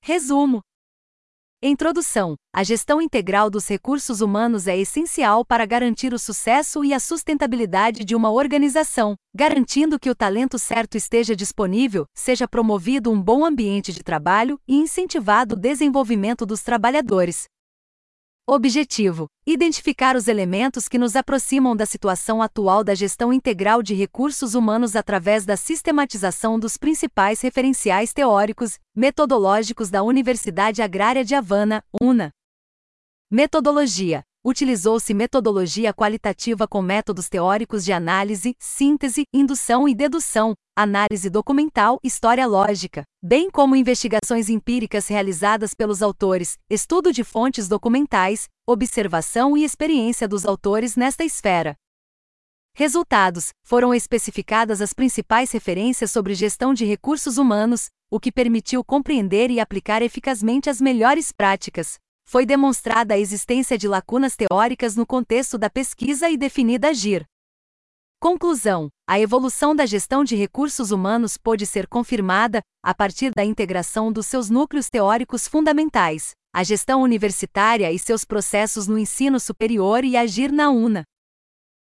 Resumo. Introdução. A gestão integral dos recursos humanos é essencial para garantir o sucesso e a sustentabilidade de uma organização, garantindo que o talento certo esteja disponível, seja promovido um bom ambiente de trabalho e incentivado o desenvolvimento dos trabalhadores. Objetivo: identificar os elementos que nos aproximam da situação atual da gestão integral de recursos humanos através da sistematização dos principais referenciais teóricos, metodológicos da Universidade Agrária de Havana, UNA. Metodologia: utilizou-se metodologia qualitativa com métodos teóricos de análise, síntese, indução e dedução, análise documental e história lógica, bem como investigações empíricas realizadas pelos autores, estudo de fontes documentais, observação e experiência dos autores nesta esfera. Resultados: foram especificadas as principais referências sobre gestão de recursos humanos, o que permitiu compreender e aplicar eficazmente as melhores práticas. Foi demonstrada a existência de lacunas teóricas no contexto da pesquisa e definida agir. Conclusão: a evolução da gestão de recursos humanos pôde ser confirmada, a partir da integração dos seus núcleos teóricos fundamentais, a gestão universitária e seus processos no ensino superior e agir na UNA.